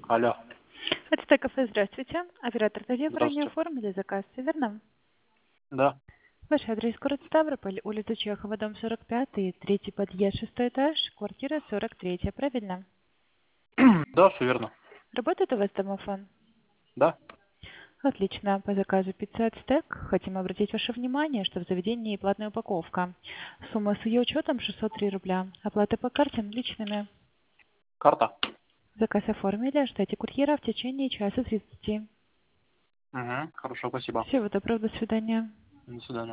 Алло, Это кафе, здравствуйте. Оператор Тадея ранее здравствуйте. оформили заказ, всё верно? Да. Ваш адрес город Ставрополь, улица Чехова, дом 45, третий подъезд, 6 этаж, квартира 43, правильно? Да, все верно. Работает у вас домофон? Да. Отлично. По заказу пицца «Ацтек» хотим обратить ваше внимание, что в заведении платная упаковка. Сумма с ее учетом 603 рубля. Оплата по карте наличными. Карта. Заказ оформили, ждайте курьера в течение часа 30. Угу. Хорошо, спасибо. Всего доброго, до свидания. До свидания.